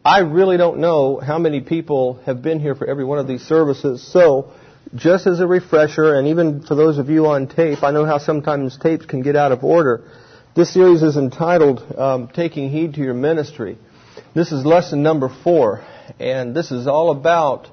I really don't know how many people have been here for every one of these services. So, just as a refresher, and even for those of you on tape, I know how sometimes tapes can get out of order. This series is entitled Taking Heed to Your Ministry. This is lesson number 4, and this is all about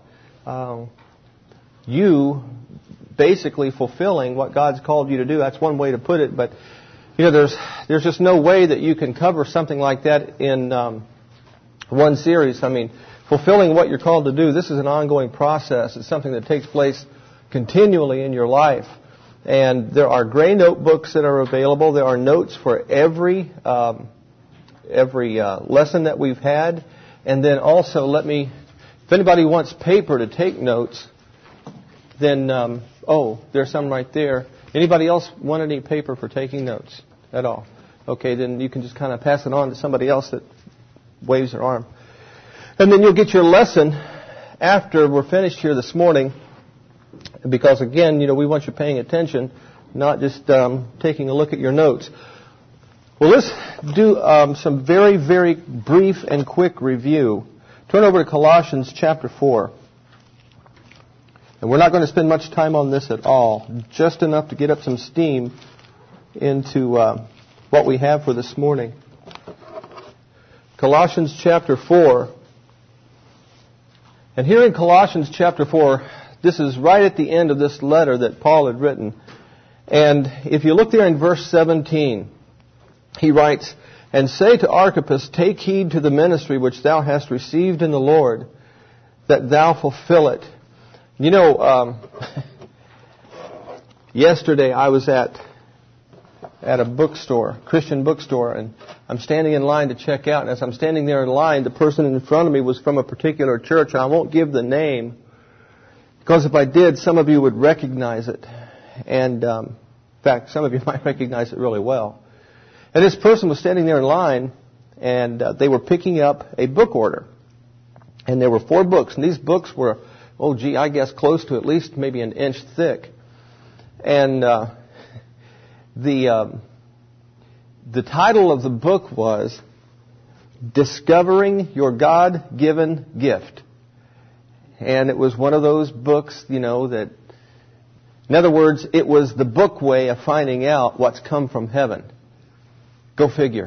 you basically fulfilling what God's called you to do. That's one way to put it, but you know, there's just no way that you can cover something like that in one series. I mean, fulfilling what you're called to do, this is an ongoing process. It's something that takes place continually in your life. And there are gray notebooks that are available. There are notes for every lesson that we've had. And then also, if anybody wants paper to take notes, then, there's some right there. Anybody else want any paper for taking notes at all? Okay, then you can just kind of pass it on to somebody else that waves their arm. And then you'll get your lesson after we're finished here this morning. Because again, you know, we want you paying attention, not just taking a look at your notes. Well, let's do some very, very brief and quick review. Turn over to Colossians chapter 4. And we're not going to spend much time on this at all, just enough to get up some steam into what we have for this morning. Colossians chapter 4. And here in Colossians chapter 4, this is right at the end of this letter that Paul had written. And if you look there in verse 17, he writes, "And say to Archippus, take heed to the ministry which thou hast received in the Lord, that thou fulfill it." You know, yesterday I was at a bookstore, Christian bookstore, and I'm standing in line to check out. And as I'm standing there in line, the person in front of me was from a particular church. I won't give the name, because if I did, some of you would recognize it. And in fact, some of you might recognize it really well. And this person was standing there in line, and they were picking up a book order. And there were 4 books, and these books were, I guess close to at least maybe an inch thick. And the title of the book was Discovering Your God-Given Gift. And it was one of those books, you know, that, in other words, it was the book way of finding out what's come from heaven. Go figure.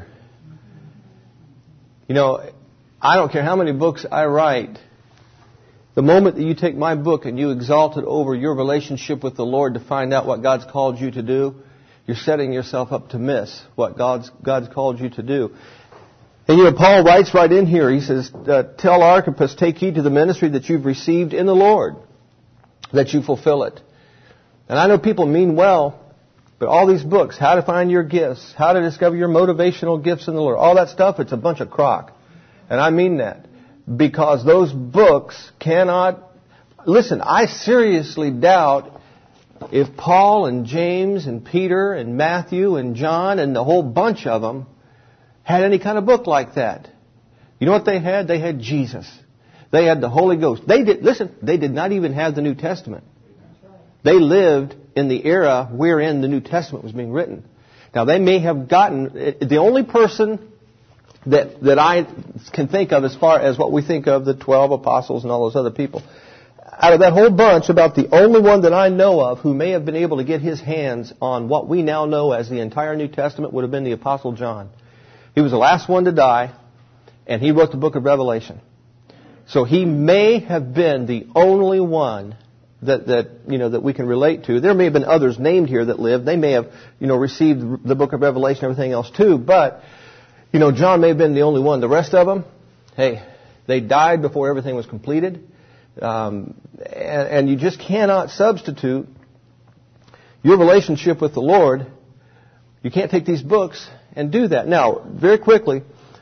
You know, I don't care how many books I write. The moment that you take my book and you exalt it over your relationship with the Lord to find out what God's called you to do, you're setting yourself up to miss what God's called you to do. And you know, Paul writes right in here, he says, tell Archippus, take heed to the ministry that you've received in the Lord, that you fulfill it. And I know people mean well, but all these books, how to find your gifts, how to discover your motivational gifts in the Lord, all that stuff, it's a bunch of crock. And I mean that. Because those books cannot... Listen, I seriously doubt if Paul and James and Peter and Matthew and John and the whole bunch of them had any kind of book like that. You know what they had? They had Jesus. They had the Holy Ghost. They did not even have the New Testament. They lived in the era wherein the New Testament was being written. Now, they may have gotten... The only person that I can think of as far as what we think of, the 12 apostles and all those other people, out of that whole bunch, about the only one that I know of who may have been able to get his hands on what we now know as the entire New Testament would have been the Apostle John. He was the last one to die, and he wrote the book of Revelation. So he may have been the only one that we can relate to. There may have been others named here that lived. They may have, received the book of Revelation and everything else too, but John may have been the only one. The rest of them, hey, they died before everything was completed. And you just cannot substitute your relationship with the Lord. You can't take these books and do that. Now, very quickly,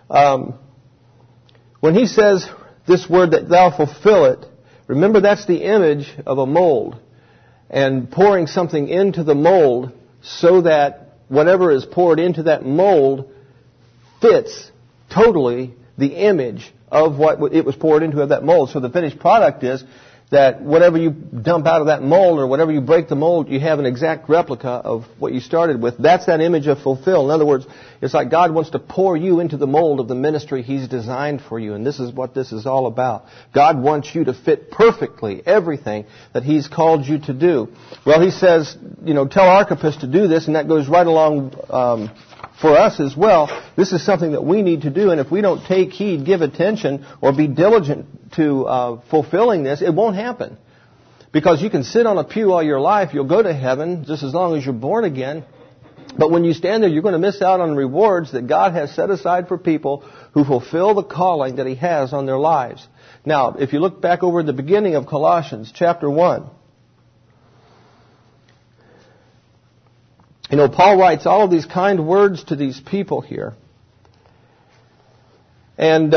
when he says this word that thou fulfill it, remember that's the image of a mold. And pouring something into the mold so that whatever is poured into that mold fits totally the image of what it was poured into of that mold. So the finished product is that whatever you dump out of that mold or whatever you break the mold, you have an exact replica of what you started with. That's that image of fulfill. In other words, it's like God wants to pour you into the mold of the ministry He's designed for you. And this is what this is all about. God wants you to fit perfectly everything that He's called you to do. Well, He says, tell Archippus to do this, and that goes right along for us as well. This is something that we need to do, and if we don't take heed, give attention, or be diligent to fulfilling this, it won't happen. Because you can sit on a pew all your life, you'll go to heaven just as long as you're born again, but when you stand there, you're going to miss out on rewards that God has set aside for people who fulfill the calling that He has on their lives. Now, if you look back over the beginning of Colossians chapter 1, Paul writes all of these kind words to these people here. And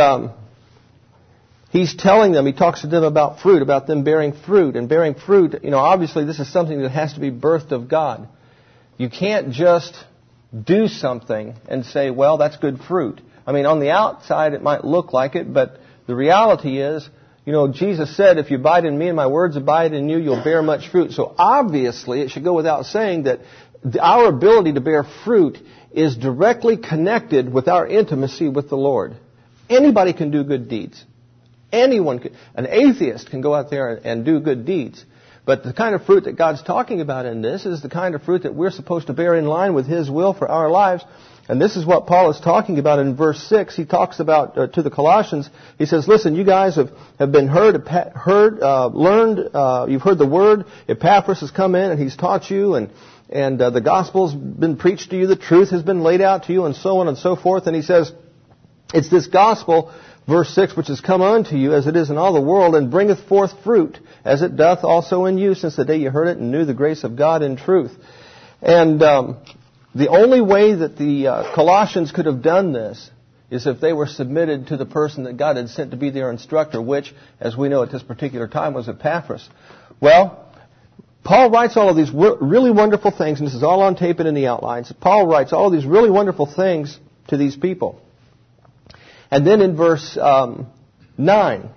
he's telling them, he talks to them about fruit, about them bearing fruit. And bearing fruit, obviously this is something that has to be birthed of God. You can't just do something and say, well, that's good fruit. I mean, on the outside it might look like it, but the reality is, Jesus said, if you abide in me and my words abide in you, you'll bear much fruit. So obviously it should go without saying that our ability to bear fruit is directly connected with our intimacy with the Lord. Anybody can do good deeds. Anyone can. An atheist can go out there and do good deeds. But the kind of fruit that God's talking about in this is the kind of fruit that we're supposed to bear in line with His will for our lives. And this is what Paul is talking about in verse 6. He talks about, to the Colossians, he says, listen, you guys have been learned, you've heard the word. Epaphras has come in and he's taught you, and the gospel's been preached to you, the truth has been laid out to you, and so on and so forth. And he says, it's this gospel, verse 6, which has come unto you as it is in all the world, and bringeth forth fruit, as it doth also in you, since the day you heard it and knew the grace of God in truth. And the only way that the Colossians could have done this is if they were submitted to the person that God had sent to be their instructor, which, as we know at this particular time, was Epaphras. Well, Paul writes all of these really wonderful things, and this is all on tape and in the outlines. Paul writes all of these really wonderful things to these people. And then in verse 9,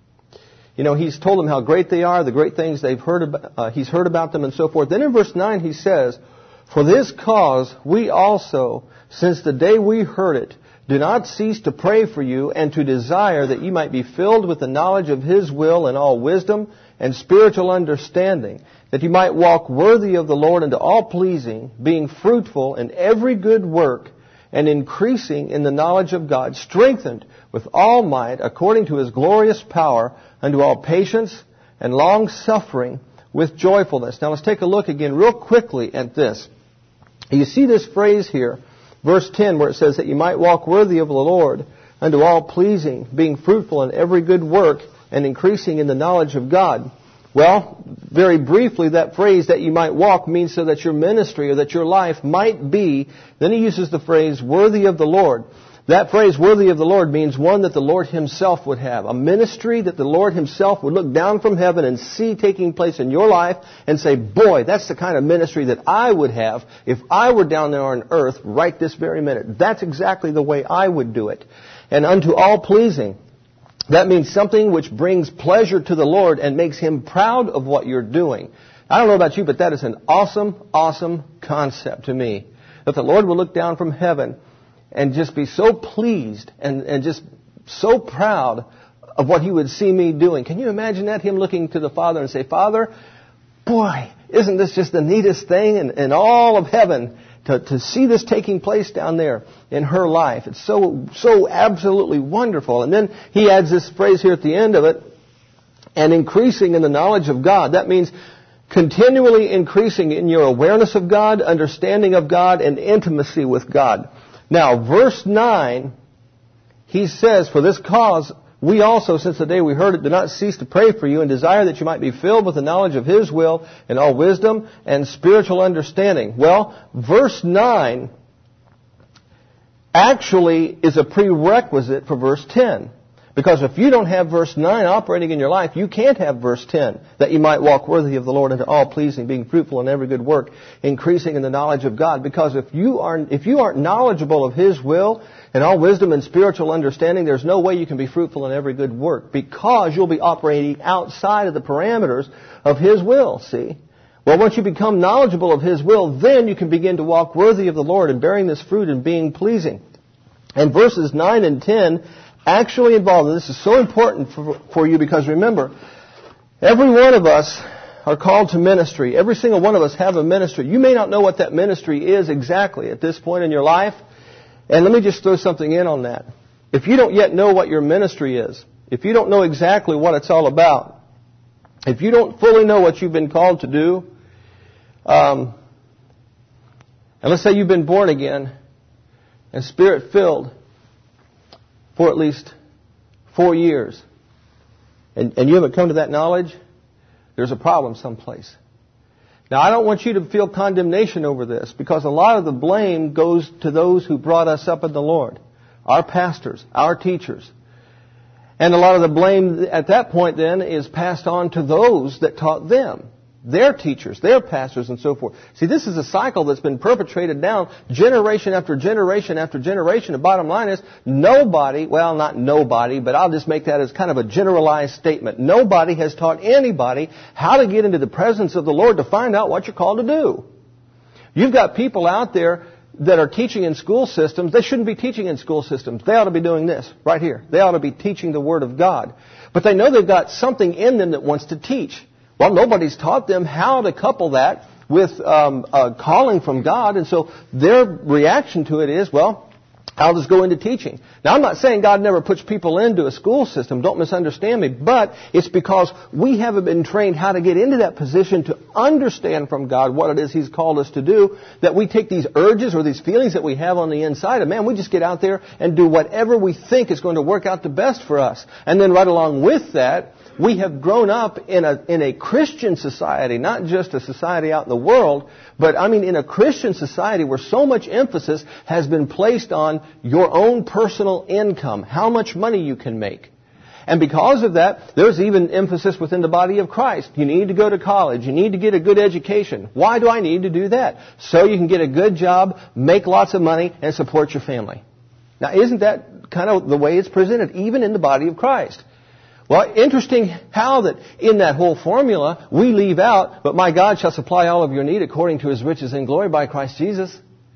he's told them how great they are, the great things they've heard about, he's heard about them and so forth. Then in verse 9 he says, for this cause we also, since the day we heard it, do not cease to pray for you and to desire that you might be filled with the knowledge of His will and all wisdom and spiritual understanding, that you might walk worthy of the Lord unto all pleasing, being fruitful in every good work, and increasing in the knowledge of God, strengthened with all might according to His glorious power, unto all patience and long suffering with joyfulness. Now let's take a look again real quickly at this. You see this phrase here, verse 10, where it says that you might walk worthy of the Lord, unto all pleasing, being fruitful in every good work, and increasing in the knowledge of God. Well, very briefly, that phrase, that you might walk, means so that your ministry or that your life might be, then he uses the phrase, worthy of the Lord. That phrase, worthy of the Lord, means one that the Lord Himself would have. A ministry that the Lord Himself would look down from heaven and see taking place in your life and say, boy, that's the kind of ministry that I would have if I were down there on earth right this very minute. That's exactly the way I would do it. And unto all pleasing. That means something which brings pleasure to the Lord and makes Him proud of what you're doing. I don't know about you, but that is an awesome, awesome concept to me. That the Lord will look down from heaven and just be so pleased and just so proud of what He would see me doing. Can you imagine that? Him looking to the Father and say, Father, boy, isn't this just the neatest thing in all of heaven to see this taking place down there in her life. It's so absolutely wonderful. And then he adds this phrase here at the end of it, and increasing in the knowledge of God. That means continually increasing in your awareness of God, understanding of God, and intimacy with God. Now, verse 9, he says, for this cause we also, since the day we heard it, do not cease to pray for you and desire that you might be filled with the knowledge of His will and all wisdom and spiritual understanding. Well, verse 9 actually is a prerequisite for verse 10. Because if you don't have verse 9 operating in your life, you can't have verse 10, that you might walk worthy of the Lord unto all pleasing, being fruitful in every good work, increasing in the knowledge of God. Because if you aren't knowledgeable of His will and all wisdom and spiritual understanding, there's no way you can be fruitful in every good work, because you'll be operating outside of the parameters of His will, see? Well, once you become knowledgeable of His will, then you can begin to walk worthy of the Lord and bearing this fruit and being pleasing. And verses 9 and 10 actually involved, and this is so important for you, because remember, every one of us are called to ministry. Every single one of us have a ministry. You may not know what that ministry is exactly at this point in your life. And let me just throw something in on that. If you don't yet know what your ministry is, if you don't know exactly what it's all about, if you don't fully know what you've been called to do, and let's say you've been born again and Spirit-filled for at least 4 years, and you haven't come to that knowledge, there's a problem someplace. Now, I don't want you to feel condemnation over this, because a lot of the blame goes to those who brought us up in the Lord, our pastors, our teachers. And a lot of the blame at that point then is passed on to those that taught them, their teachers, their pastors, and so forth. See, this is a cycle that's been perpetrated down generation after generation after generation. The bottom line is nobody, well, not nobody, but I'll just make that as kind of a generalized statement. Nobody has taught anybody how to get into the presence of the Lord to find out what you're called to do. You've got people out there that are teaching in school systems. They shouldn't be teaching in school systems. They ought to be doing this right here. They ought to be teaching the Word of God. But they know they've got something in them that wants to teach. Well, nobody's taught them how to couple that with a calling from God, and so their reaction to it is, well, I'll just go into teaching. Now, I'm not saying God never puts people into a school system. Don't misunderstand me. But it's because we haven't been trained how to get into that position to understand from God what it is He's called us to do, that we take these urges or these feelings that we have on the inside, and man, we just get out there and do whatever we think is going to work out the best for us. And then right along with that, we have grown up in a Christian society, not just a society out in the world, but I mean in a Christian society where so much emphasis has been placed on your own personal income, how much money you can make. And because of that, there's even emphasis within the body of Christ. You need to go to college. You need to get a good education. Why do I need to do that? So you can get a good job, make lots of money, and support your family. Now, isn't that kind of the way it's presented, even in the body of Christ? Well, interesting how that in that whole formula we leave out, but my God shall supply all of your need according to His riches in glory by Christ Jesus.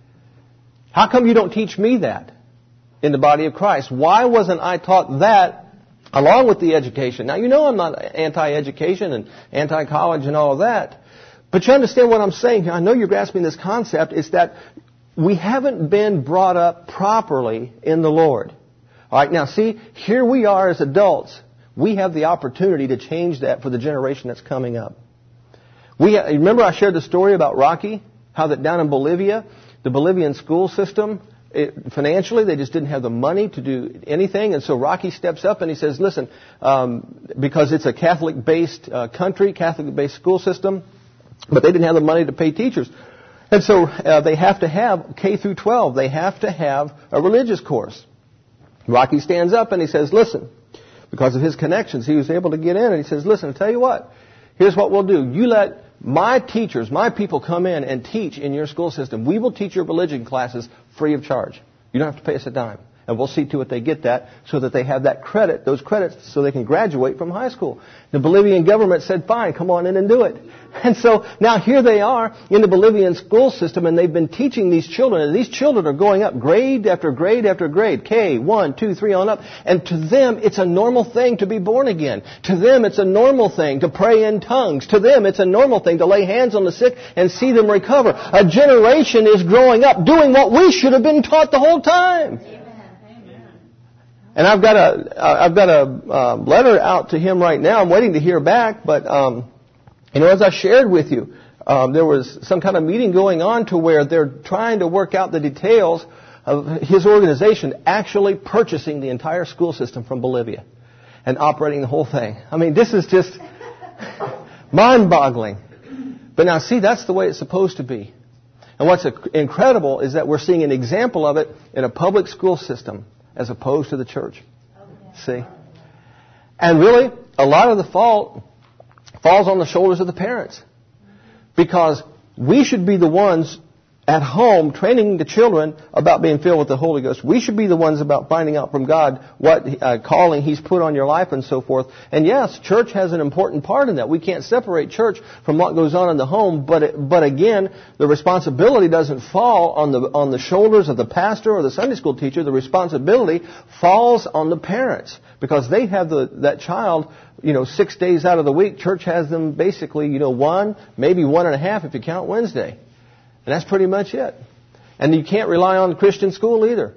How come you don't teach me that in the body of Christ? Why wasn't I taught that along with the education? Now, you know I'm not anti-education and anti-college and all of that, but you understand what I'm saying here. I know you're grasping this concept. It's that we haven't been brought up properly in the Lord. All right, now see, here we are as adults. We have the opportunity to change that for the generation that's coming up. Remember I shared the story about Rocky? How that down in Bolivia, the Bolivian school system, financially, they just didn't have the money to do anything. And so Rocky steps up and he says, listen, because it's a Catholic-based country, Catholic-based school system, but they didn't have the money to pay teachers. And so they have to have K through 12. They have to have a religious course. Rocky stands up and he says, listen, because of his connections, he was able to get in, and he says, listen, I'll tell you what, here's what we'll do. You let my teachers, my people come in and teach in your school system. We will teach your religion classes free of charge. You don't have to pay us a dime. And we'll see to it they get that so that they have that credit, those credits, so they can graduate from high school. The Bolivian government said, fine, come on in and do it. And so now here they are in the Bolivian school system, and they've been teaching these children, and these children are going up grade after grade after grade, K, 1, 2, 3 on up. And to them, it's a normal thing to be born again. To them, it's a normal thing to pray in tongues. To them, it's a normal thing to lay hands on the sick and see them recover. A generation is growing up doing what we should have been taught the whole time. And I've got a letter out to him right now. I'm waiting to hear back, but as I shared with you, there was some kind of meeting going on to where they're trying to work out the details of his organization actually purchasing the entire school system from Bolivia and operating the whole thing. I mean, this is just mind-boggling. But now, see, that's the way it's supposed to be. And what's incredible is that we're seeing an example of it in a public school system, as opposed to the church. See? And really, a lot of the fault falls on the shoulders of the parents. Because we should be the ones at home training the children about being filled with the Holy Ghost. We should be the ones about finding out from God what calling He's put on your life and so forth. And yes, church has an important part in that. We can't separate church from what goes on in the home, but again, the responsibility doesn't fall on the shoulders of the pastor or the Sunday school teacher. The responsibility falls on the parents because they have that child, 6 days out of the week. Church has them basically, 1, maybe 1.5 if you count Wednesday. And that's pretty much it. And you can't rely on Christian school either.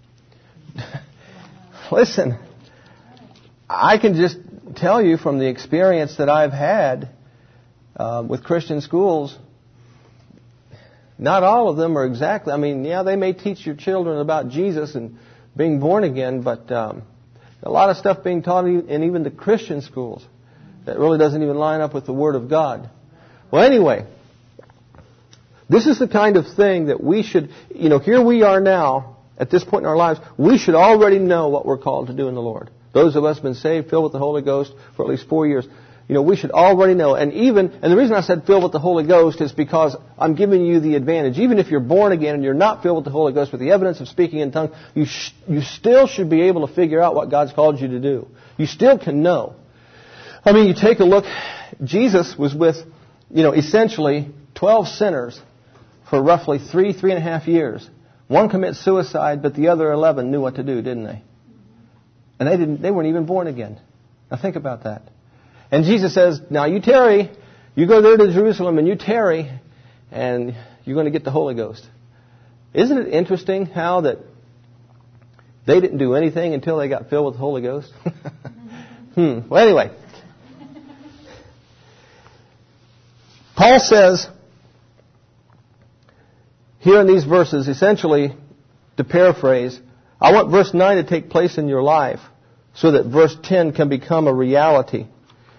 Listen, I can just tell you from the experience that I've had with Christian schools, not all of them are exactly, they may teach your children about Jesus and being born again, but a lot of stuff being taught in even the Christian schools that really doesn't even line up with the Word of God. Well, anyway, this is the kind of thing that we should, here we are now, at this point in our lives, we should already know what we're called to do in the Lord. Those of us who have been saved, filled with the Holy Ghost for at least 4 years, we should already know. And the reason I said filled with the Holy Ghost is because I'm giving you the advantage. Even if you're born again and you're not filled with the Holy Ghost with the evidence of speaking in tongues, you still should be able to figure out what God's called you to do. You still can know. You take a look, Jesus was with, essentially 12 sinners for roughly 3.5 years. One commits suicide, but the other 11 knew what to do, didn't they? And they weren't even born again. Now think about that. And Jesus says, now you tarry, you go there to Jerusalem and you tarry, and you're going to get the Holy Ghost. Isn't it interesting how that they didn't do anything until they got filled with the Holy Ghost? Well, anyway. Paul says, here in these verses, essentially, to paraphrase, I want verse 9 to take place in your life so that verse 10 can become a reality.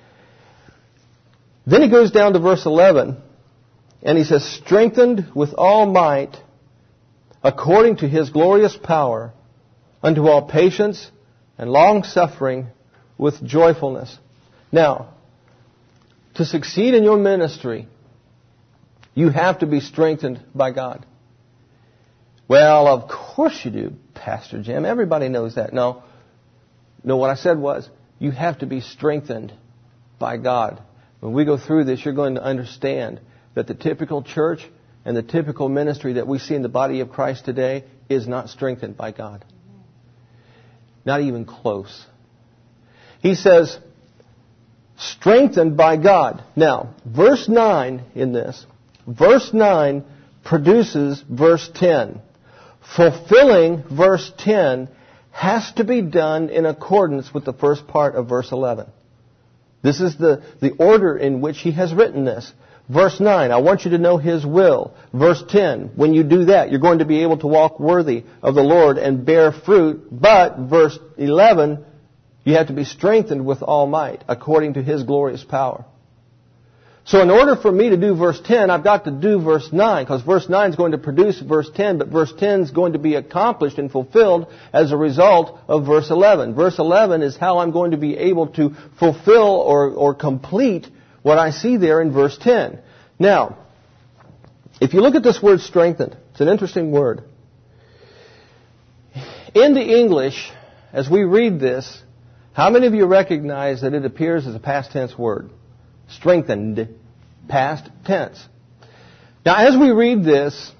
Then he goes down to verse 11, and he says, strengthened with all might, according to His glorious power, unto all patience and long-suffering with joyfulness. Now, to succeed in your ministry, you have to be strengthened by God. Well, of course you do, Pastor Jim. Everybody knows that. No, what I said was, you have to be strengthened by God. When we go through this, you're going to understand that the typical church and the typical ministry that we see in the body of Christ today is not strengthened by God. Not even close. He says, strengthened by God. Now, verse 9 in this, verse 9 produces verse 10. Fulfilling verse 10 has to be done in accordance with the first part of verse 11. This is the order in which he has written this. Verse 9, I want you to know His will. Verse 10, when you do that, you're going to be able to walk worthy of the Lord and bear fruit. But, verse 11, you have to be strengthened with all might, according to His glorious power. So in order for me to do verse 10, I've got to do verse 9, because verse 9 is going to produce verse 10, but verse 10 is going to be accomplished and fulfilled as a result of verse 11. Verse 11 is how I'm going to be able to fulfill or complete what I see there in verse 10. Now, if you look at this word strengthened, it's an interesting word. In the English, as we read this, how many of you recognize that it appears as a past tense word? Strengthened, past tense. Now, as we read this,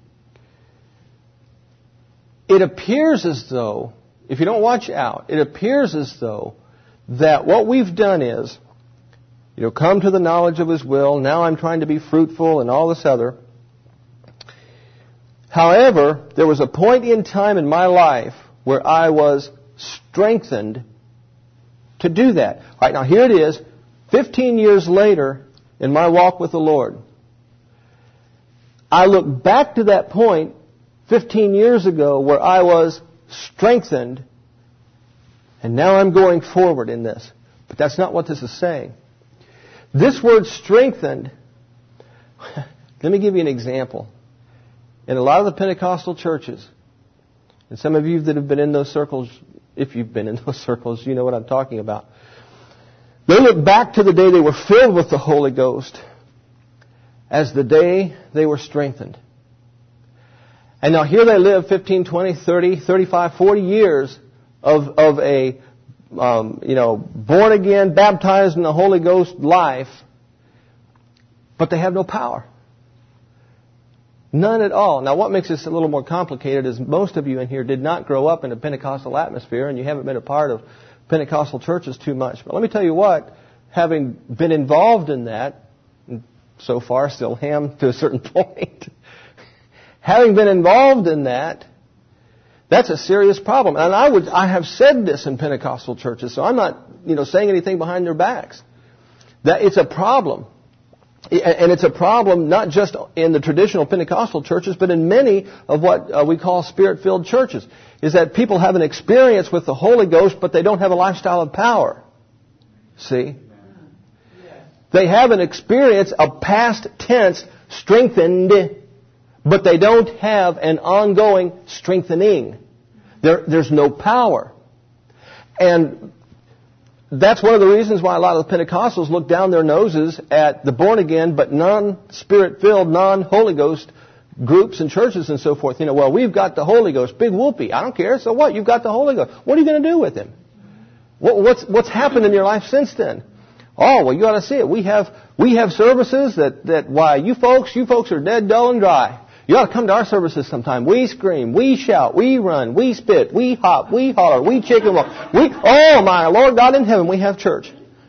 it appears as though, if you don't watch out, it appears as though that what we've done is, come to the knowledge of His will, now I'm trying to be fruitful and all this other. However, there was a point in time in my life where I was strengthened to do that. All right, now here it is. 15 years later, in my walk with the Lord, I look back to that point 15 years ago where I was strengthened, and now I'm going forward in this. But that's not what this is saying. This word strengthened, let me give you an example. In a lot of the Pentecostal churches, and some of you that have been in those circles, If you've been in those circles, you know what I'm talking about. They look back to the day they were filled with the Holy Ghost as the day they were strengthened. And now here they live 15, 20, 30, 35, 40 years of a born again, baptized in the Holy Ghost life, but they have no power. None at all. Now what makes this a little more complicated is most of you in here did not grow up in a Pentecostal atmosphere and you haven't been a part of Pentecostal churches too much. But let me tell you what, having been involved in that, and so far still am to a certain point, having been involved in that, that's a serious problem. And I have said this in Pentecostal churches, so I'm not, saying anything behind their backs. That it's a problem. And it's a problem not just in the traditional Pentecostal churches, but in many of what we call Spirit-filled churches, is that people have an experience with the Holy Ghost, but they don't have a lifestyle of power. See? They have an experience of past tense strengthened, but they don't have an ongoing strengthening. There's no power. And that's one of the reasons why a lot of the Pentecostals look down their noses at the born-again but non-Spirit-filled, non-Holy Ghost groups and churches and so forth. Well, we've got the Holy Ghost. Big whoopee. I don't care. So what? You've got the Holy Ghost. What are you going to do with Him? What's happened in your life since then? Oh, well, you ought to see it. We have services that why, you folks are dead, dull, and dry. You ought to come to our services sometime. We scream, we shout, we run, we spit, we hop, we holler, we chicken walk. Oh my Lord God in heaven, we have church.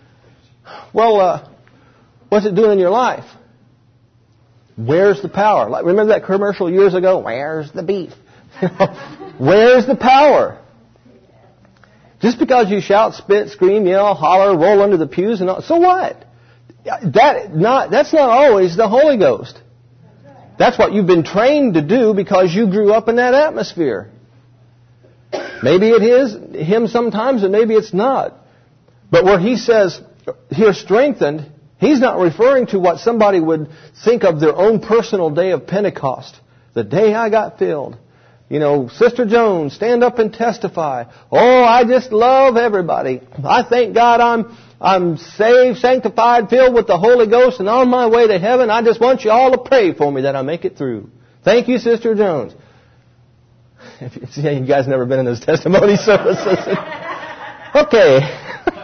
Well, what's it doing in your life? Where's the power? Remember that commercial years ago? Where's the beef? Where's the power? Just because you shout, spit, scream, yell, holler, roll under the pews, and all, so what? That's not always the Holy Ghost. That's what you've been trained to do because you grew up in that atmosphere. Maybe it is Him sometimes, and maybe it's not. But where He says, here strengthened, He's not referring to what somebody would think of their own personal day of Pentecost. The day I got filled. Sister Jones, stand up and testify. Oh, I just love everybody. I thank God I'm saved, sanctified, filled with the Holy Ghost, and on my way to heaven. I just want you all to pray for me that I make it through. Thank you, Sister Jones. You guys never been in those testimony services. Okay.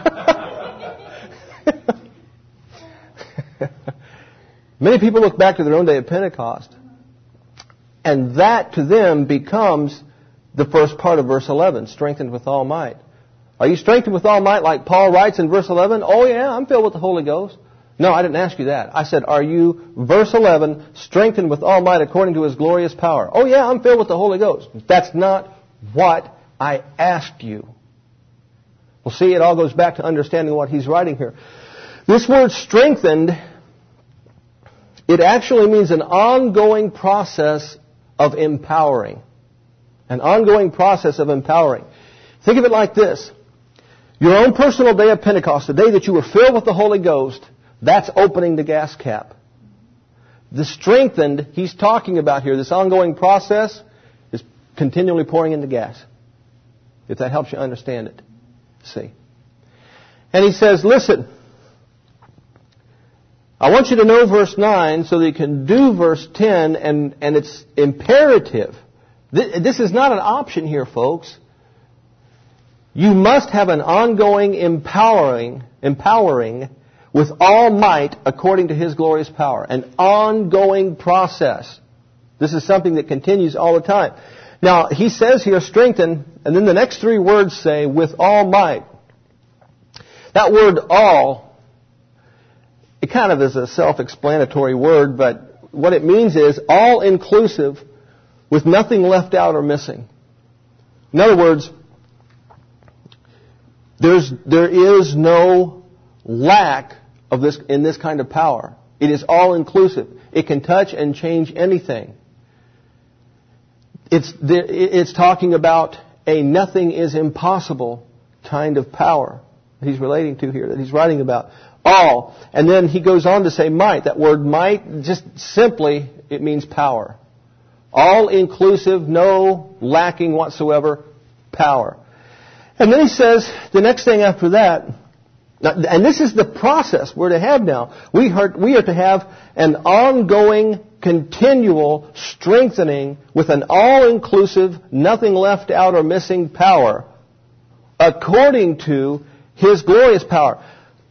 Many people look back to their own day of Pentecost, and that to them becomes the first part of verse 11, strengthened with all might. Are you strengthened with all might like Paul writes in verse 11? Oh yeah, I'm filled with the Holy Ghost. No, I didn't ask you that. I said, are you, verse 11, strengthened with all might according to His glorious power? Oh yeah, I'm filled with the Holy Ghost. That's not what I asked you. Well, see, it all goes back to understanding what he's writing here. This word strengthened, it actually means an ongoing process of empowering. An ongoing process of empowering. Think of it like this. Your own personal day of Pentecost, the day that you were filled with the Holy Ghost, that's opening the gas cap. The strengthened he's talking about here, this ongoing process, is continually pouring in the gas. If that helps you understand it. See. And he says, listen, I want you to know verse 9 so that you can do verse 10, and it's imperative. This is not an option here, folks. You must have an ongoing empowering with all might according to His glorious power. An ongoing process. This is something that continues all the time. Now, he says here, strengthen, and then the next three words say, with all might. That word all, it kind of is a self-explanatory word, but what it means is all inclusive with nothing left out or missing. In other words, there is no lack of this in this kind of power. It is all inclusive. It can touch and change anything. It's talking about a nothing is impossible kind of power that he's relating to here, that he's writing about. All. And then he goes on to say might. That word might, just simply, it means power. All inclusive, no lacking whatsoever, power. And then he says, the next thing after that, and this is the process we're to have now. We are to have an ongoing, continual strengthening with an all-inclusive, nothing left out or missing power according to His glorious power.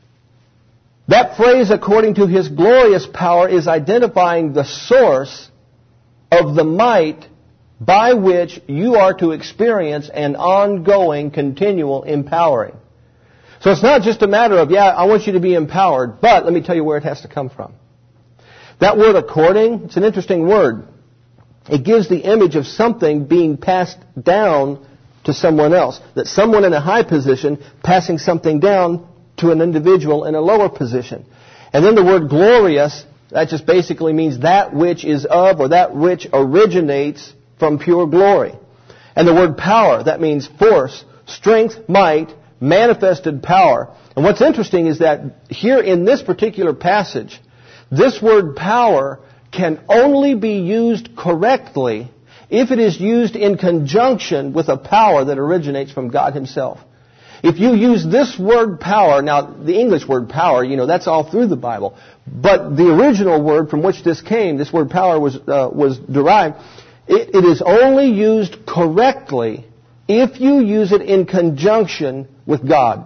That phrase, according to His glorious power, is identifying the source of the might by which you are to experience an ongoing, continual empowering. So it's not just a matter of, I want you to be empowered, but let me tell you where it has to come from. That word according, it's an interesting word. It gives the image of something being passed down to someone else. That someone in a high position passing something down to an individual in a lower position. And then the word glorious, that just basically means that which is of or that which originates from pure glory. And the word power, that means force, strength, might, manifested power. And what's interesting is that here in this particular passage, this word power can only be used correctly if it is used in conjunction with a power that originates from God Himself. If you use this word power, now the English word power, that's all through the Bible. But the original word from which this came, this word power was derived, it is only used correctly if you use it in conjunction with God.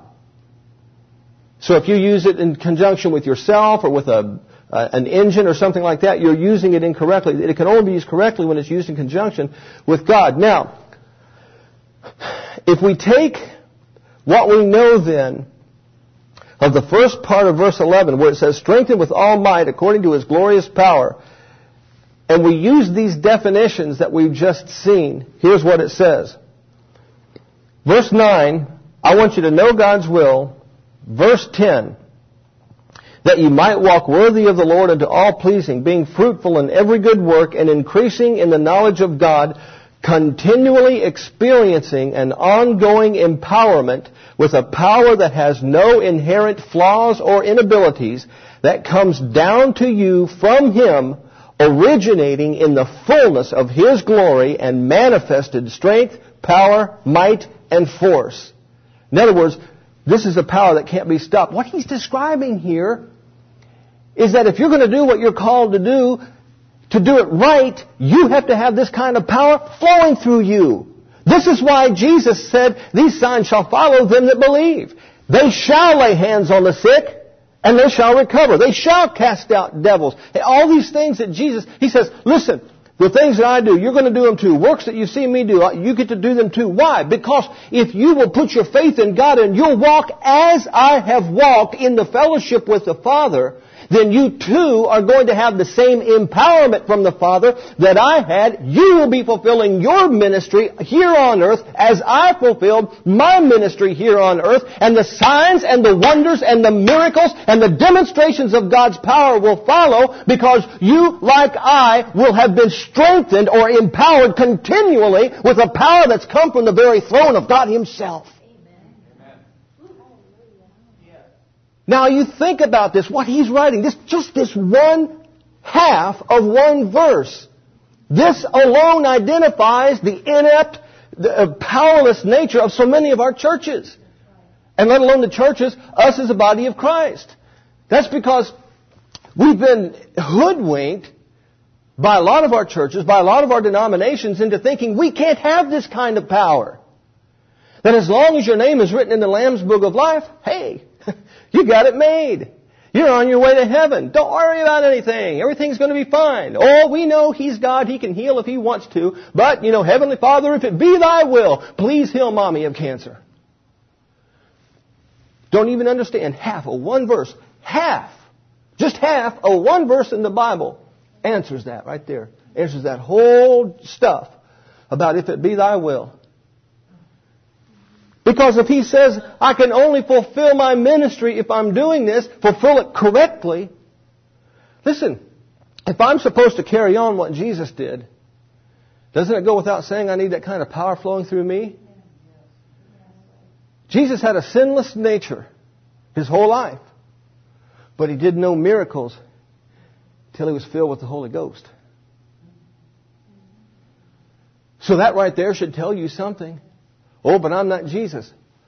So if you use it in conjunction with yourself or with an engine or something like that, you're using it incorrectly. It can only be used correctly when it's used in conjunction with God. Now, if we take what we know then of the first part of verse 11, where it says, strengthened with all might according to His glorious power, and we use these definitions that we've just seen, here's what it says. Verse 9, I want you to know God's will. Verse 10, that you might walk worthy of the Lord unto all pleasing, being fruitful in every good work and increasing in the knowledge of God, continually experiencing an ongoing empowerment with a power that has no inherent flaws or inabilities, that comes down to you from Him, originating in the fullness of His glory and manifested strength, power, might, and force. In other words, this is a power that can't be stopped. What he's describing here is that if you're going to do what you're called to do it right, you have to have this kind of power flowing through you. This is why Jesus said, these signs shall follow them that believe. They shall lay hands on the sick, and they shall recover. They shall cast out devils. All these things that Jesus, He says, listen, the things that I do, you're going to do them too. Works that you see me do, you get to do them too. Why? Because if you will put your faith in God and you'll walk as I have walked in the fellowship with the Father, then you too are going to have the same empowerment from the Father that I had. You will be fulfilling your ministry here on earth as I fulfilled my ministry here on earth. And the signs and the wonders and the miracles and the demonstrations of God's power will follow, because you, like I, will have been strengthened or empowered continually with a power that's come from the very throne of God Himself. Now you think about this, what he's writing, just this one half of one verse. This alone identifies the inept, powerless nature of so many of our churches. And let alone the churches, us as a body of Christ. That's because we've been hoodwinked by a lot of our churches, by a lot of our denominations, into thinking we can't have this kind of power. That as long as your name is written in the Lamb's Book of Life, hey, you got it made. You're on your way to heaven. Don't worry about anything. Everything's going to be fine. Oh, we know He's God. He can heal if He wants to. But, Heavenly Father, if it be Thy will, please heal Mommy of cancer. Don't even understand half of one verse. Just half of one verse in the Bible answers that right there. Answers that whole stuff about if it be Thy will. Because if He says, I can only fulfill my ministry if I'm doing this, fulfill it correctly. Listen, if I'm supposed to carry on what Jesus did, doesn't it go without saying I need that kind of power flowing through me? Jesus had a sinless nature His whole life. But He did no miracles till He was filled with the Holy Ghost. So that right there should tell you something. Oh, but I'm not Jesus.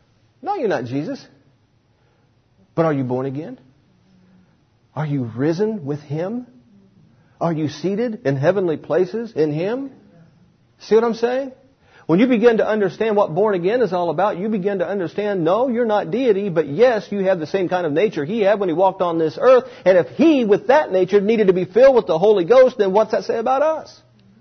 No, you're not Jesus. But are you born again? Are you risen with Him? Are you seated in heavenly places in Him? See what I'm saying? When you begin to understand what born again is all about, you begin to understand, no, you're not deity, but yes, you have the same kind of nature He had when He walked on this earth. And if He, with that nature, needed to be filled with the Holy Ghost, then what's that say about us?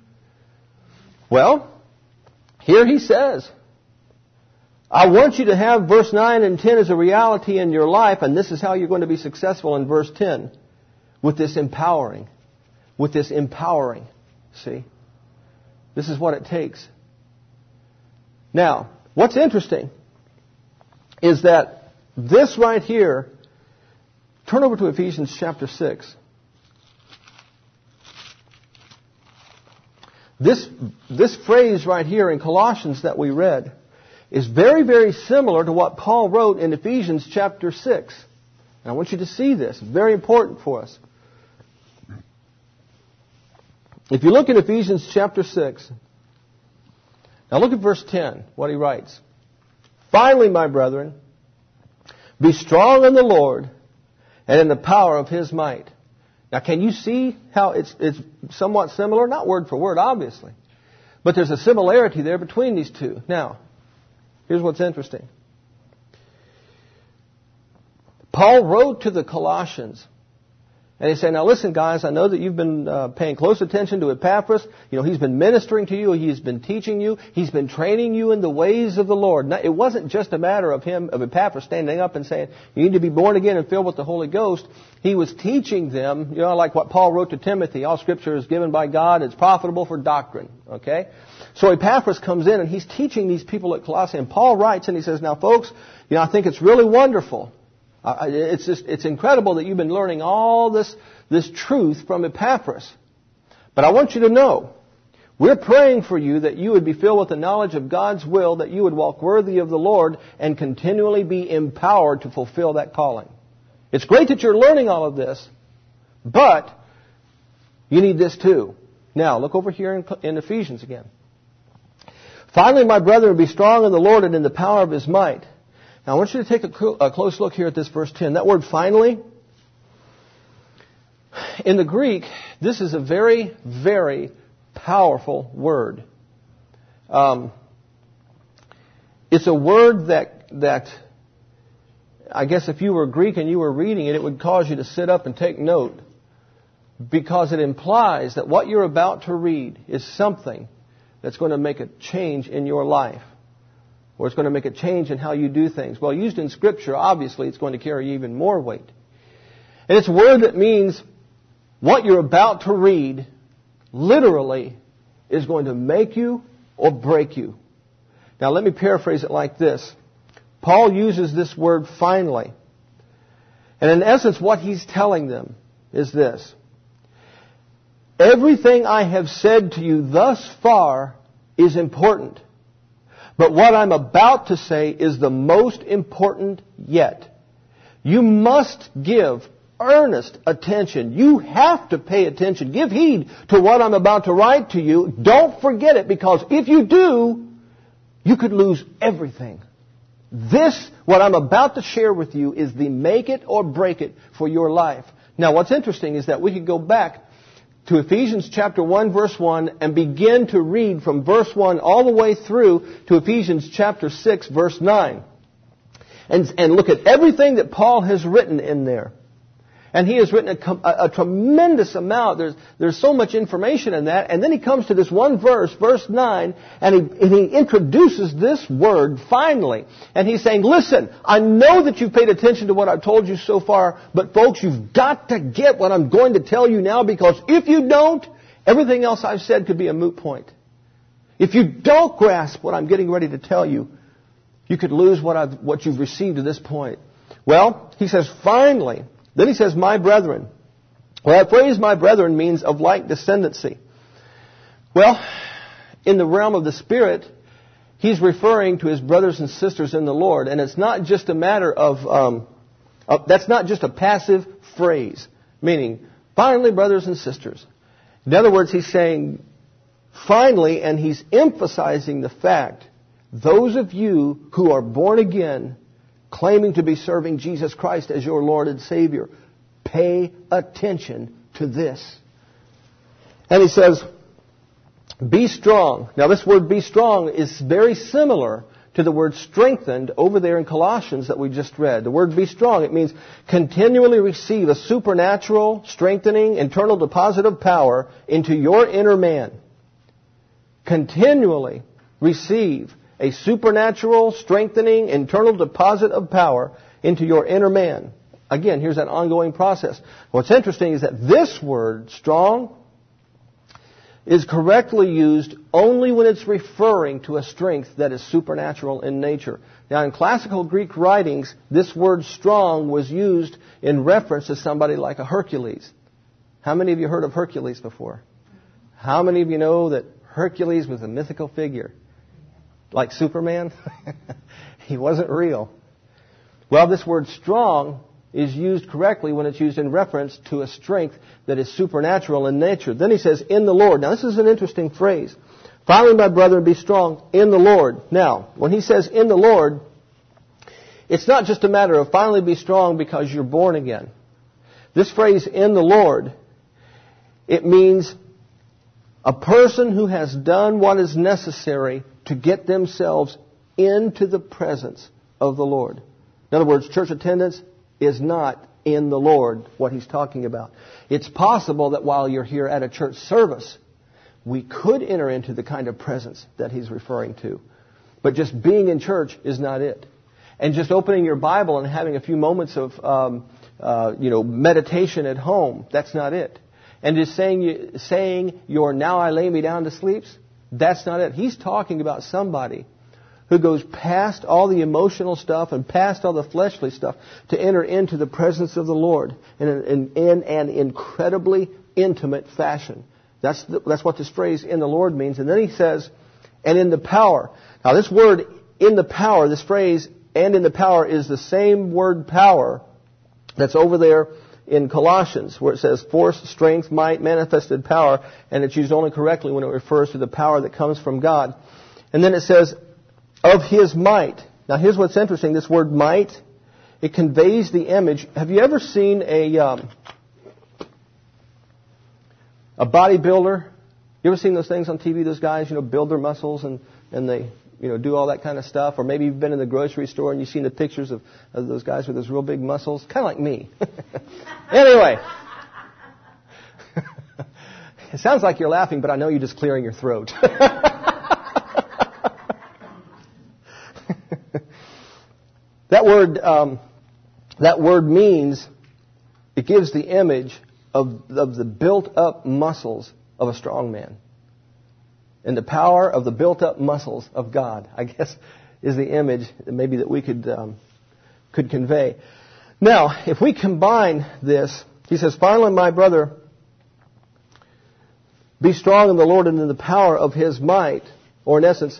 Well, here He says, I want you to have verse 9 and 10 as a reality in your life, and this is how you're going to be successful in verse 10. With this empowering. With this empowering. See? This is what it takes. Now, what's interesting is that this right here, turn over to Ephesians chapter 6. This phrase right here in Colossians that we read is very, very similar to what Paul wrote in Ephesians chapter 6. And I want you to see this. It's very important for us. If you look at Ephesians chapter 6, now look at verse 10, what he writes. Finally, my brethren, be strong in the Lord and in the power of His might. Now, can you see how it's somewhat similar? Not word for word, obviously. But there's a similarity there between these two. Now, here's what's interesting. Paul wrote to the Colossians, and he said, now listen, guys, I know that you've been paying close attention to Epaphras. You know, he's been ministering to you. He's been teaching you. He's been training you in the ways of the Lord. Now, it wasn't just a matter of Epaphras standing up and saying, you need to be born again and filled with the Holy Ghost. He was teaching them, you know, like what Paul wrote to Timothy. All Scripture is given by God. It's profitable for doctrine. Okay? So Epaphras comes in and he's teaching these people at Colossae. And Paul writes and he says, now folks, you know, I think it's really wonderful. It's incredible that you've been learning all this truth from Epaphras. But I want you to know, we're praying for you that you would be filled with the knowledge of God's will, that you would walk worthy of the Lord and continually be empowered to fulfill that calling. It's great that you're learning all of this, but you need this too. Now, look over here in Ephesians again. Finally, my brethren, be strong in the Lord and in the power of His might. Now, I want you to take a close look here at this verse 10. That word finally, in the Greek, this is a very, very powerful word. It's a word that I guess if you were Greek and you were reading it, it would cause you to sit up and take note, because it implies that what you're about to read is something that's going to make a change in your life. Or it's going to make a change in how you do things. Well, used in Scripture, obviously, it's going to carry even more weight. And it's a word that means what you're about to read literally is going to make you or break you. Now, let me paraphrase it like this. Paul uses this word finally. And in essence, what he's telling them is this. Everything I have said to you thus far is important. But what I'm about to say is the most important yet. You must give earnest attention. You have to pay attention. Give heed to what I'm about to write to you. Don't forget it, because if you do, you could lose everything. This, what I'm about to share with you, is the make it or break it for your life. Now, what's interesting is that we could go back to Ephesians chapter 1, verse 1, and begin to read from verse 1 all the way through to Ephesians chapter 6, verse 9. And look at everything that Paul has written in there. And he has written a tremendous amount. There's so much information in that. And then he comes to this one verse, verse 9, and he introduces this word, finally. And he's saying, listen, I know that you've paid attention to what I've told you so far, but folks, you've got to get what I'm going to tell you now, because if you don't, everything else I've said could be a moot point. If you don't grasp what I'm getting ready to tell you, you could lose what you've received to this point. Well, he says, finally. Then he says, my brethren. Well, that phrase, my brethren, means of like descendancy. Well, in the realm of the Spirit, he's referring to his brothers and sisters in the Lord. And it's not just a matter of that's not just a passive phrase, meaning, finally, brothers and sisters. In other words, he's saying, finally, and he's emphasizing the fact, those of you who are born again claiming to be serving Jesus Christ as your Lord and Savior. Pay attention to this. And he says, be strong. Now this word be strong is very similar to the word strengthened over there in Colossians that we just read. The word be strong, it means continually receive a supernatural, strengthening, internal deposit of power into your inner man. Continually receive a supernatural, strengthening, internal deposit of power into your inner man. Again, here's that ongoing process. What's interesting is that this word, strong, is correctly used only when it's referring to a strength that is supernatural in nature. Now, in classical Greek writings, this word strong was used in reference to somebody like a Hercules. How many of you heard of Hercules before? How many of you know that Hercules was a mythical figure? Like Superman? He wasn't real. Well, this word strong is used correctly when it's used in reference to a strength that is supernatural in nature. Then he says, in the Lord. Now, this is an interesting phrase. Finally, my brethren, be strong in the Lord. Now, when he says in the Lord, it's not just a matter of finally be strong because you're born again. This phrase, in the Lord, it means a person who has done what is necessary to get themselves into the presence of the Lord. In other words, church attendance is not in the Lord what he's talking about. It's possible that while you're here at a church service, we could enter into the kind of presence that he's referring to. But just being in church is not it. And just opening your Bible and having a few moments of meditation at home, that's not it. And just saying your now I lay me down to sleep, that's not it. He's talking about somebody who goes past all the emotional stuff and past all the fleshly stuff to enter into the presence of the Lord in an incredibly intimate fashion. That's what this phrase, in the Lord, means. And then he says, and in the power. Now this word, in the power, this phrase, and in the power, is the same word power that's over there in Colossians, where it says force, strength, might, manifested power, and it's used only correctly when it refers to the power that comes from God. And then it says, of His might. Now here's what's interesting. This word might, it conveys the image. Have you ever seen a bodybuilder? You ever seen those things on TV? Those guys, build their muscles and they, do all that kind of stuff. Or maybe you've been in the grocery store and you've seen the pictures of those guys with those real big muscles. Kind of like me. Anyway. It sounds like you're laughing, but I know you're just clearing your throat. That word means, it gives the image of the built-up muscles of a strong man. And the power of the built-up muscles of God, I guess, is the image maybe that we could convey. Now, if we combine this, he says, finally, my brother, be strong in the Lord and in the power of His might, or in essence,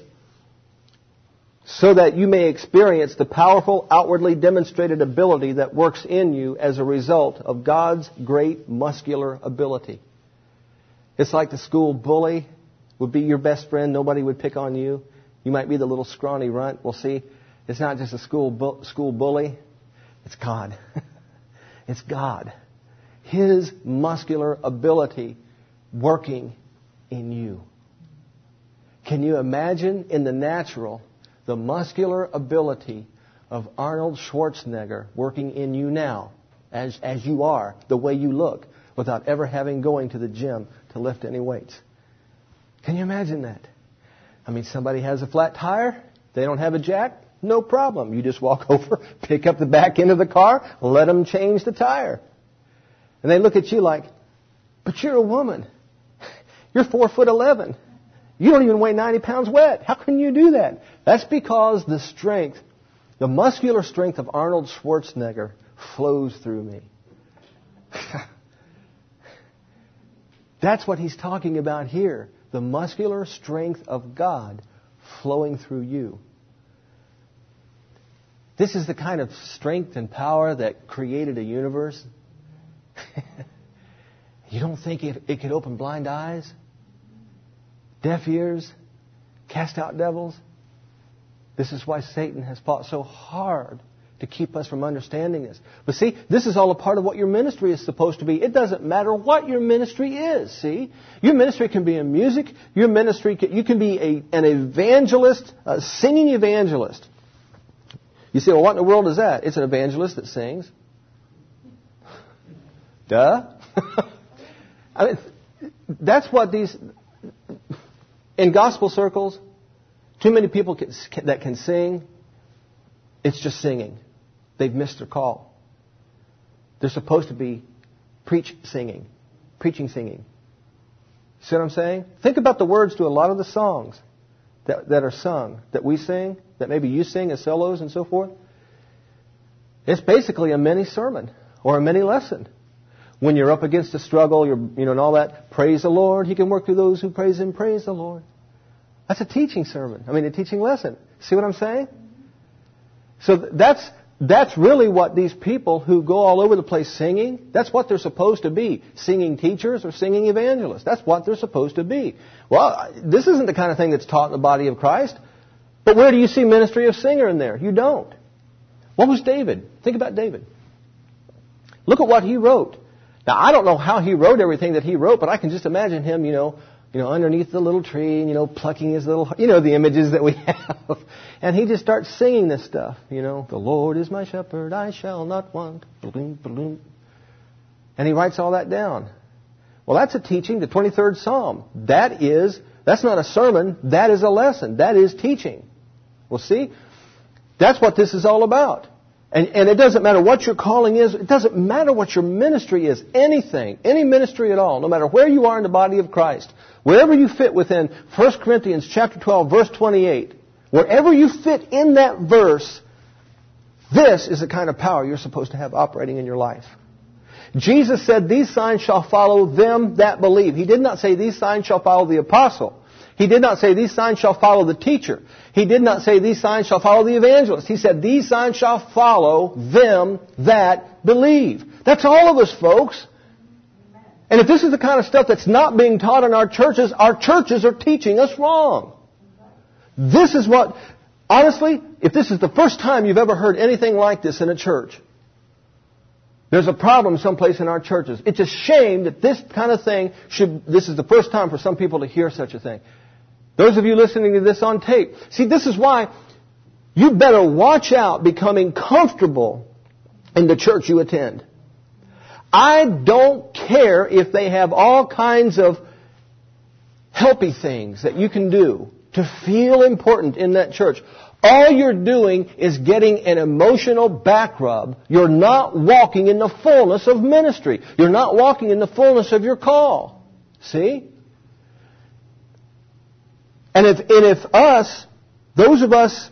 so that you may experience the powerful, outwardly demonstrated ability that works in you as a result of God's great muscular ability. It's like the school bully would be your best friend. Nobody would pick on you. You might be the little scrawny runt. Well, see, it's not just a school bully. It's God. It's God. His muscular ability working in you. Can you imagine in the natural the muscular ability of Arnold Schwarzenegger working in you now, as you are, the way you look, without ever having going to the gym to lift any weights? Can you imagine that? I mean, somebody has a flat tire, they don't have a jack, no problem. You just walk over, pick up the back end of the car, let them change the tire. And they look at you like, but you're a woman. You're 4'11". You don't even weigh 90 pounds wet. How can you do that? That's because the strength, the muscular strength of Arnold Schwarzenegger flows through me. That's what he's talking about here. The muscular strength of God flowing through you. This is the kind of strength and power that created a universe. You don't think it could open blind eyes? Deaf ears? Cast out devils? This is why Satan has fought so hard to keep us from understanding this. But see, this is all a part of what your ministry is supposed to be. It doesn't matter what your ministry is, see? Your ministry can be in music. Your ministry, you can be an evangelist, a singing evangelist. You say, well, what in the world is that? It's an evangelist that sings. Duh. I mean, that's what these... In gospel circles, too many people that can sing, it's just singing. They've missed their call. They're supposed to be preaching singing. See what I'm saying? Think about the words to a lot of the songs that are sung, that we sing, that maybe you sing as solos and so forth. It's basically a mini sermon or a mini lesson. When you're up against a struggle, and all that, praise the Lord. He can work through those who praise Him. Praise the Lord. That's a teaching sermon. A teaching lesson. See what I'm saying? So that's really what these people who go all over the place singing, that's what they're supposed to be. Singing teachers or singing evangelists. That's what they're supposed to be. Well, this isn't the kind of thing that's taught in the body of Christ. But where do you see ministry of singer in there? You don't. What was David? Think about David. Look at what he wrote. Now, I don't know how he wrote everything that he wrote, but I can just imagine him, underneath the little tree, plucking his little, the images that we have. And he just starts singing this stuff, The Lord is my shepherd, I shall not want. And he writes all that down. Well, that's a teaching, the 23rd Psalm. That's not a sermon, that is a lesson. That is teaching. Well, see, that's what this is all about. And it doesn't matter what your calling is. It doesn't matter what your ministry is. Anything, any ministry at all, no matter where you are in the body of Christ, wherever you fit within 1 Corinthians chapter 12, verse 28, wherever you fit in that verse, this is the kind of power you're supposed to have operating in your life. Jesus said, these signs shall follow them that believe. He did not say these signs shall follow the apostle. He did not say these signs shall follow the teacher. He did not say these signs shall follow the evangelist. He said these signs shall follow them that believe. That's all of us, folks. And if this is the kind of stuff that's not being taught in our churches are teaching us wrong. This is what, honestly, if this is the first time you've ever heard anything like this in a church, there's a problem someplace in our churches. It's a shame that this kind of thing this is the first time for some people to hear such a thing. Those of you listening to this on tape, see, this is why you better watch out becoming comfortable in the church you attend. I don't care if they have all kinds of helpy things that you can do to feel important in that church. All you're doing is getting an emotional back rub. You're not walking in the fullness of ministry. You're not walking in the fullness of your call. See? And if us, those of us,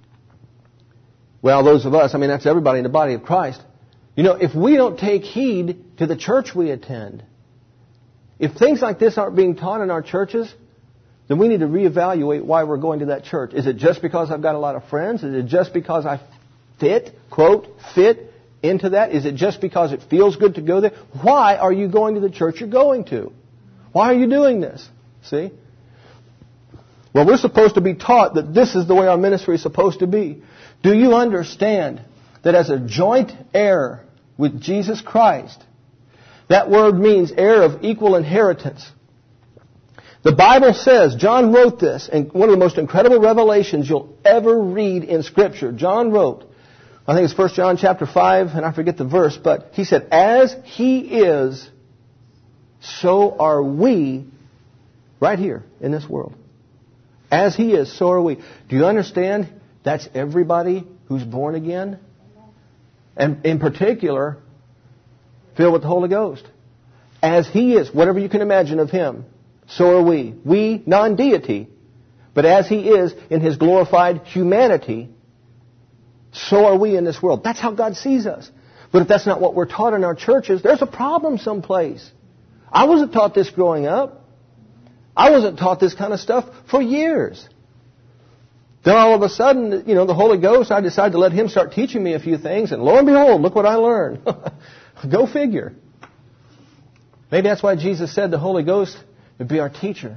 that's everybody in the body of Christ. If we don't take heed to the church we attend, if things like this aren't being taught in our churches, then we need to reevaluate why we're going to that church. Is it just because I've got a lot of friends? Is it just because I fit into that? Is it just because it feels good to go there? Why are you going to the church you're going to? Why are you doing this? See? Well, we're supposed to be taught that this is the way our ministry is supposed to be. Do you understand that as a joint heir with Jesus Christ, that word means heir of equal inheritance? The Bible says, John wrote this, and one of the most incredible revelations you'll ever read in Scripture. John wrote, I think it's 1 John chapter 5, and I forget the verse, but he said, as He is, so are we right here in this world. As He is, so are we. Do you understand? That's everybody who's born again. And in particular, filled with the Holy Ghost. As He is, whatever you can imagine of Him, so are we. We, non-deity. But as He is in His glorified humanity, so are we in this world. That's how God sees us. But if that's not what we're taught in our churches, there's a problem someplace. I wasn't taught this growing up. I wasn't taught this kind of stuff for years. Then all of a sudden, the Holy Ghost, I decided to let Him start teaching me a few things, and lo and behold, look what I learned. Go figure. Maybe that's why Jesus said the Holy Ghost would be our teacher.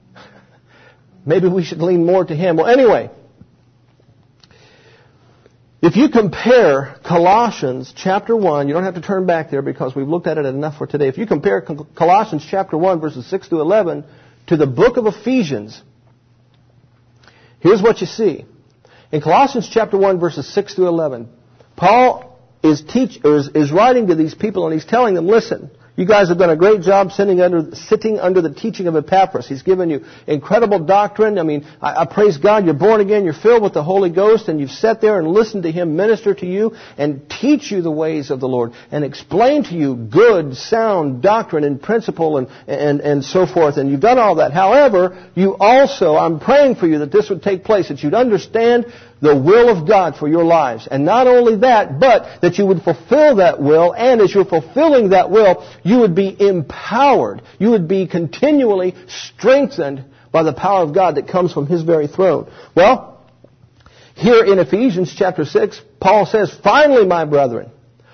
Maybe we should lean more to Him. Well, anyway, If you compare Colossians chapter 1, you don't have to turn back there because we've looked at it enough for today. If you compare Colossians chapter 1 verses 6 to 11 to the book of Ephesians, here's what you see. In Colossians chapter 1 verses 6 to 11, Paul is writing to these people and he's telling them, listen, you guys have done a great job sitting under the teaching of Epaphras. He's given you incredible doctrine. I mean, I praise God. You're born again. You're filled with the Holy Ghost. And you've sat there and listened to Him minister to you and teach you the ways of the Lord and explain to you good, sound doctrine and principle and so forth. And you've done all that. However, you also, I'm praying for you that this would take place, that you'd understand the will of God for your lives. And not only that, but that you would fulfill that will, and as you're fulfilling that will, you would be empowered. You would be continually strengthened by the power of God that comes from His very throne. Well, here in Ephesians chapter 6, Paul says, finally, my brethren,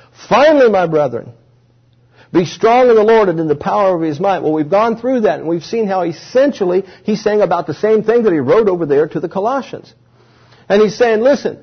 be strong in the Lord and in the power of His might. Well, we've gone through that, and we've seen how essentially he's saying about the same thing that he wrote over there to the Colossians. And he's saying, listen,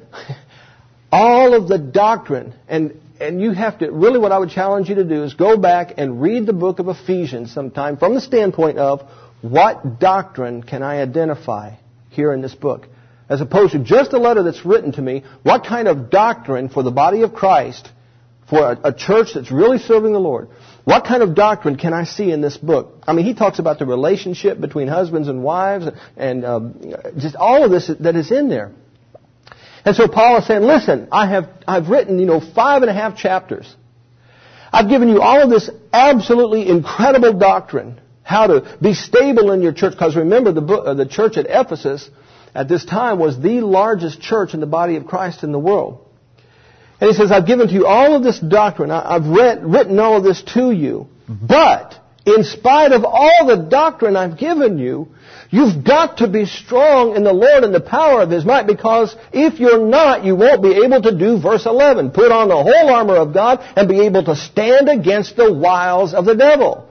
all of the doctrine, and you have to, really what I would challenge you to do is go back and read the book of Ephesians sometime from the standpoint of what doctrine can I identify here in this book? As opposed to just a letter that's written to me, what kind of doctrine for the body of Christ, for a church that's really serving the Lord, what kind of doctrine can I see in this book? I mean, he talks about the relationship between husbands and wives and just all of this that is in there. And so Paul is saying, listen, I've written, 5.5 chapters. I've given you all of this absolutely incredible doctrine, how to be stable in your church. Because remember, the church at Ephesus at this time was the largest church in the body of Christ in the world. And he says, I've given to you all of this doctrine. I've written all of this to you. But in spite of all the doctrine I've given you, you've got to be strong in the Lord and the power of His might, because if you're not, you won't be able to do verse 11. Put on the whole armor of God and be able to stand against the wiles of the devil.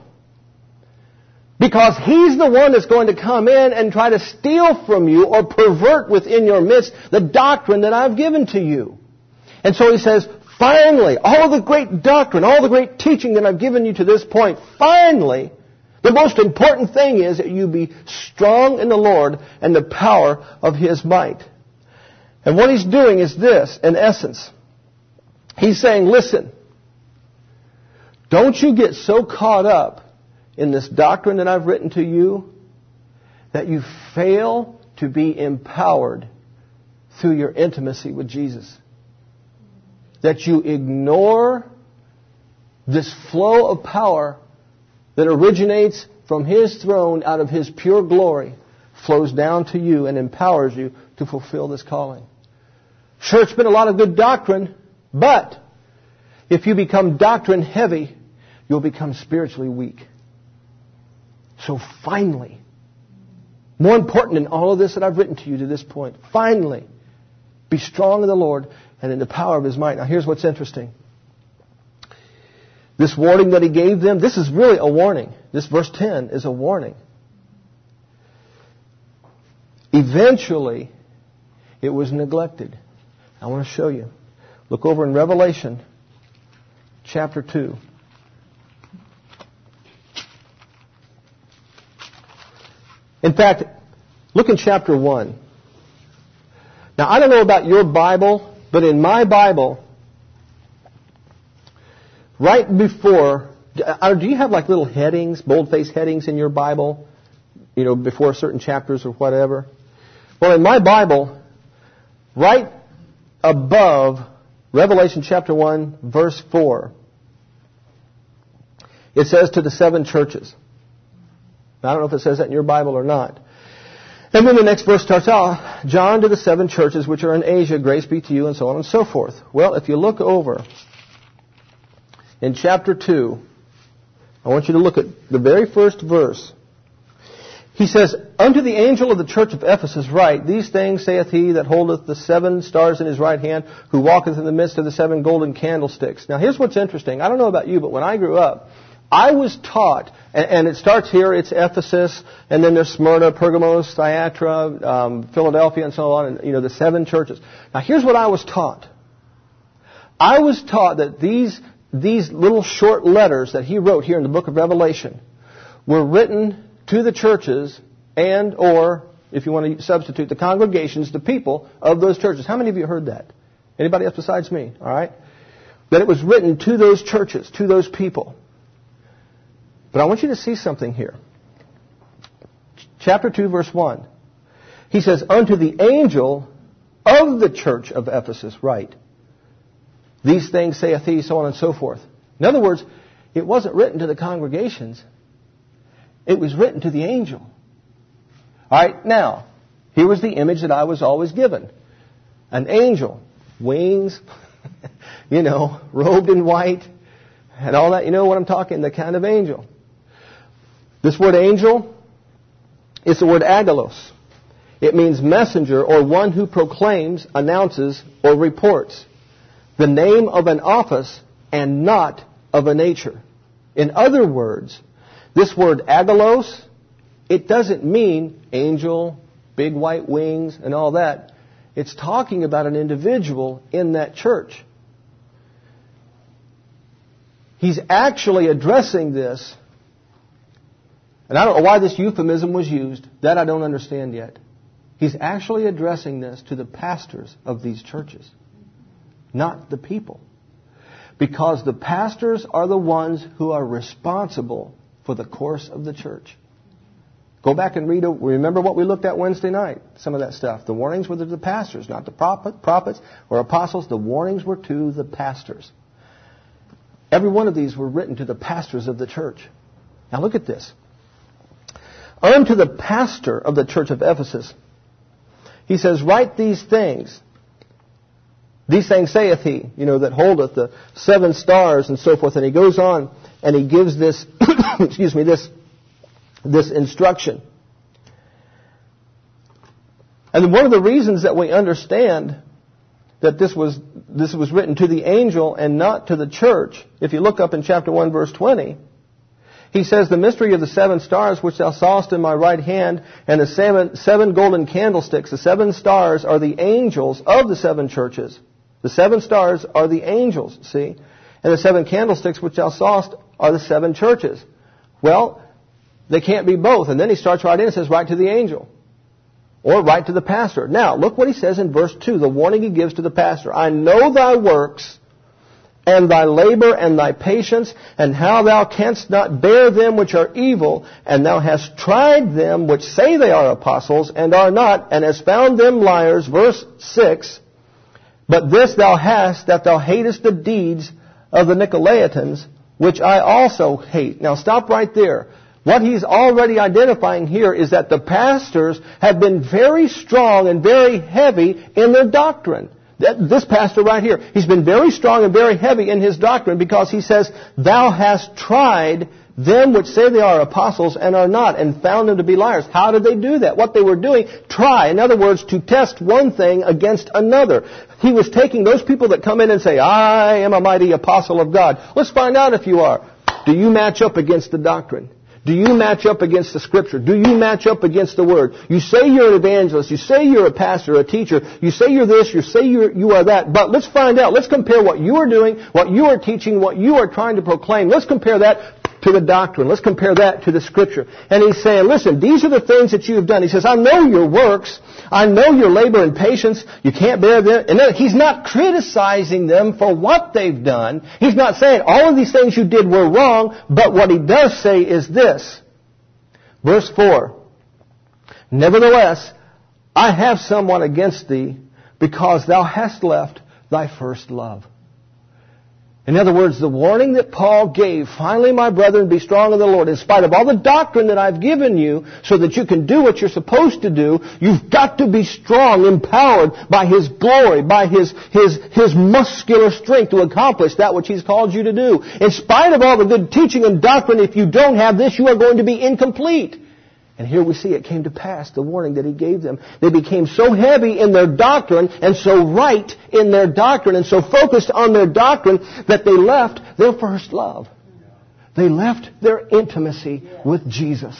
Because he's the one that's going to come in and try to steal from you or pervert within your midst the doctrine that I've given to you. And so he says, finally, all the great doctrine, all the great teaching that I've given you to this point, finally, the most important thing is that you be strong in the Lord and the power of His might. And what he's doing is this, in essence. He's saying, listen, don't you get so caught up in this doctrine that I've written to you that you fail to be empowered through your intimacy with Jesus. That you ignore this flow of power that originates from His throne out of His pure glory, flows down to you and empowers you to fulfill this calling. Sure, it's been a lot of good doctrine, but if you become doctrine heavy, you'll become spiritually weak. So finally, more important than all of this that I've written to you to this point, finally, be strong in the Lord and in the power of His might. Now here's what's interesting. This warning that he gave them, this is really a warning. This verse 10 is a warning. Eventually, it was neglected. I want to show you. Look over in Revelation chapter 2. In fact, look in chapter 1. Now, I don't know about your Bible, but in my Bible, right before, do you have like little headings, boldface headings in your Bible, before certain chapters or whatever? Well, in my Bible, right above Revelation chapter 1, verse 4, it says to the 7 churches. Now, I don't know if it says that in your Bible or not. And then the next verse starts out, John to the 7 churches which are in Asia, grace be to you, and so on and so forth. Well, if you look over in chapter 2, I want you to look at the very first verse. He says, unto the angel of the church of Ephesus write, these things saith he that holdeth the 7 stars in his right hand, who walketh in the midst of the 7 golden candlesticks. Now here's what's interesting. I don't know about you, but when I grew up, I was taught, and it starts here, it's Ephesus, and then there's Smyrna, Pergamos, Thyatira, Philadelphia, and so on, and the 7 churches. Now here's what I was taught. I was taught that these little short letters that he wrote here in the book of Revelation were written to the churches and, or, if you want to substitute, the congregations, the people of those churches. How many of you heard that? Anybody else besides me? All right? That it was written to those churches, to those people. But I want you to see something here. Chapter 2, verse 1. He says, unto the angel of the church of Ephesus write, these things saith he, so on and so forth. In other words, it wasn't written to the congregations. It was written to the angel. All right, now, here was the image that I was always given. An angel, wings, robed in white, and all that. You know what I'm talking, the kind of angel. This word angel is the word angelos. It means messenger or one who proclaims, announces, or reports the name of an office and not of a nature. In other words, this word angelos, it doesn't mean angel, big white wings, and all that. It's talking about an individual in that church. He's actually addressing this, and I don't know why this euphemism was used. That I don't understand yet. He's actually addressing this to the pastors of these churches, not the people. Because the pastors are the ones who are responsible for the course of the church. Go back and remember what we looked at Wednesday night, some of that stuff. The warnings were to the pastors, not the prophets or apostles. The warnings were to the pastors. Every one of these were written to the pastors of the church. Now look at this. Unto the pastor of the church of Ephesus, he says, write these things. These things saith he, that holdeth the 7 stars and so forth. And he goes on and he gives this, this instruction. And one of the reasons that we understand that this was written to the angel and not to the church, if you look up in chapter 1, verse 20, he says, the mystery of the 7 stars which thou sawest in my right hand, and the seven golden candlesticks. The 7 stars are the angels of the 7 churches. The 7 stars are the angels, see? And the 7 candlesticks which thou sawest are the 7 churches. Well, they can't be both. And then he starts right in and says, write to the angel. Or write to the pastor. Now, look what he says in verse 2, the warning he gives to the pastor. I know thy works, and thy labor, and thy patience, and how thou canst not bear them which are evil, and thou hast tried them which say they are apostles, and are not, and hast found them liars. Verse 6, but this thou hast, that thou hatest the deeds of the Nicolaitans, which I also hate. Now stop right there. What he's already identifying here is that the pastors have been very strong and very heavy in their doctrine. This pastor right here, he's been very strong and very heavy in his doctrine because he says, thou hast tried them which say they are apostles and are not, and found them to be liars. How did they do that? What they were doing, try. In other words, to test one thing against another. He was taking those people that come in and say, I am a mighty apostle of God. Let's find out if you are. Do you match up against the doctrine? Do you match up against the Scripture? Do you match up against the Word? You say you're an evangelist. You say you're a pastor, a teacher. You say you're this. You say you are that. But let's find out. Let's compare what you are doing, what you are teaching, what you are trying to proclaim. Let's compare that to the doctrine. Let's compare that to the Scripture. And he's saying, listen, these are the things that you have done. He says, I know your works. I know your labor and patience. You can't bear them. And then he's not criticizing them for what they've done. He's not saying all of these things you did were wrong. But what he does say is this. Verse 4. Nevertheless, I have somewhat against thee, because thou hast left thy first love. In other words, the warning that Paul gave, finally, my brethren, be strong in the Lord. In spite of all the doctrine that I've given you so that you can do what you're supposed to do, you've got to be strong, empowered by His glory, by His muscular strength to accomplish that which He's called you to do. In spite of all the good teaching and doctrine, if you don't have this, you are going to be incomplete. And here we see it came to pass, the warning that he gave them. They became so heavy in their doctrine and so right in their doctrine and so focused on their doctrine that they left their first love. They left their intimacy with Jesus.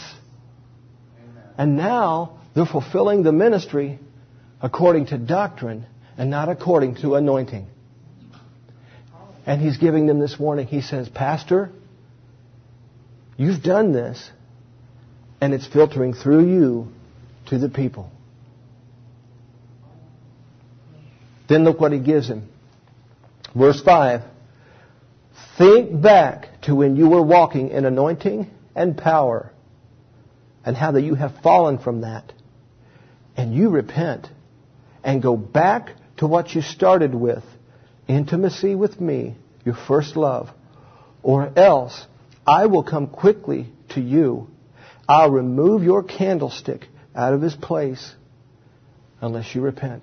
And now they're fulfilling the ministry according to doctrine and not according to anointing. And He's giving them this warning. He says, Pastor, you've done this, and it's filtering through you to the people. Then look what He gives him. Verse 5. Think back to when you were walking in anointing and power, and how that you have fallen from that. And you repent and go back to what you started with, intimacy with me, your first love. Or else I will come quickly to you. I'll remove your candlestick out of his place unless you repent.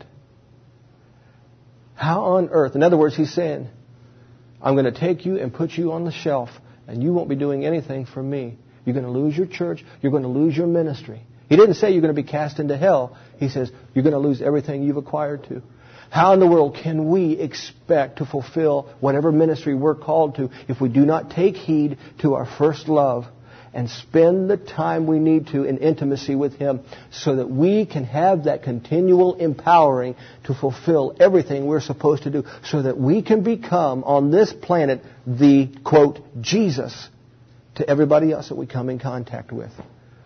How on earth? In other words, He's saying, I'm going to take you and put you on the shelf, and you won't be doing anything for me. You're going to lose your church. You're going to lose your ministry. He didn't say you're going to be cast into hell. He says you're going to lose everything you've acquired to. How in the world can we expect to fulfill whatever ministry we're called to if we do not take heed to our first love and spend the time we need to in intimacy with Him so that we can have that continual empowering to fulfill everything we're supposed to do, so that we can become on this planet the, quote, Jesus to everybody else that we come in contact with.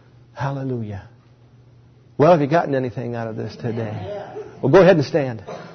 Hallelujah. Well, have you gotten anything out of this today? Well, go ahead and stand.